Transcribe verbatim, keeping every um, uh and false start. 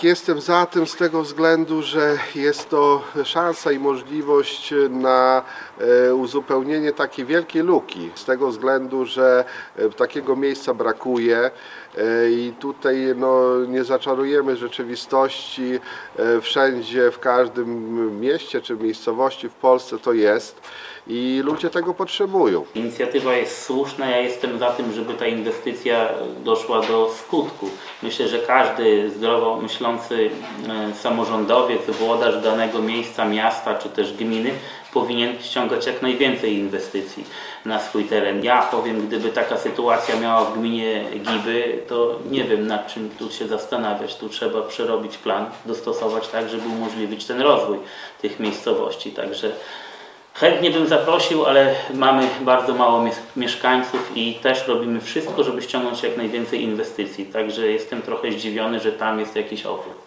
Jestem za tym z tego względu, że jest to szansa i możliwość na uzupełnienie takiej wielkiej luki. Z tego względu, że takiego miejsca brakuje i tutaj no, nie zaczarujemy rzeczywistości. Wszędzie, w każdym mieście czy miejscowości w Polsce to jest i ludzie tego potrzebują. Inicjatywa jest słuszna, ja jestem za tym, żeby ta inwestycja doszła do skutku. Myślę, że każdy zdrowo myślący samorządowiec, włodarz danego miejsca, miasta czy też gminy powinien ściągać jak najwięcej inwestycji na swój teren. Ja powiem, gdyby taka sytuacja miała w gminie Giby, to nie wiem, nad czym tu się zastanawiać. Tu trzeba przerobić plan, dostosować tak, żeby umożliwić ten rozwój tych miejscowości. Także chętnie bym zaprosił, ale mamy bardzo mało mieszkańców i też robimy wszystko, żeby ściągnąć jak najwięcej inwestycji. Także jestem trochę zdziwiony, że tam jest jakiś opór.